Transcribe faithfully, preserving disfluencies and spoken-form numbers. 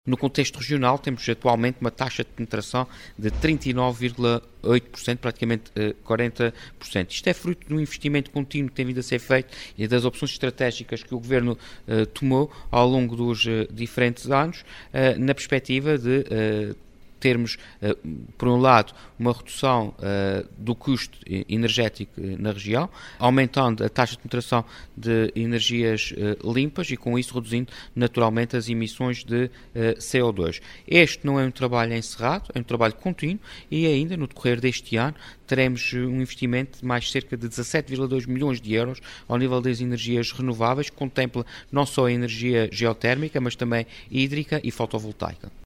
No contexto regional, temos atualmente uma taxa de penetração de trinta e nove vírgula oito por cento, praticamente quarenta por cento. Isto é fruto de um investimento contínuo que tem vindo a ser feito e das opções estratégicas que o Governo uh, tomou ao longo dos uh, diferentes anos, uh, na perspectiva de uh, termos, por um lado, uma redução do custo energético na região, aumentando a taxa de penetração de energias limpas e, com isso, reduzindo naturalmente as emissões de C O dois. Este não é um trabalho encerrado, é um trabalho contínuo e ainda, no decorrer deste ano, teremos um investimento de mais cerca de dezassete vírgula dois milhões de euros ao nível das energias renováveis, que contempla não só a energia geotérmica, mas também hídrica e fotovoltaica.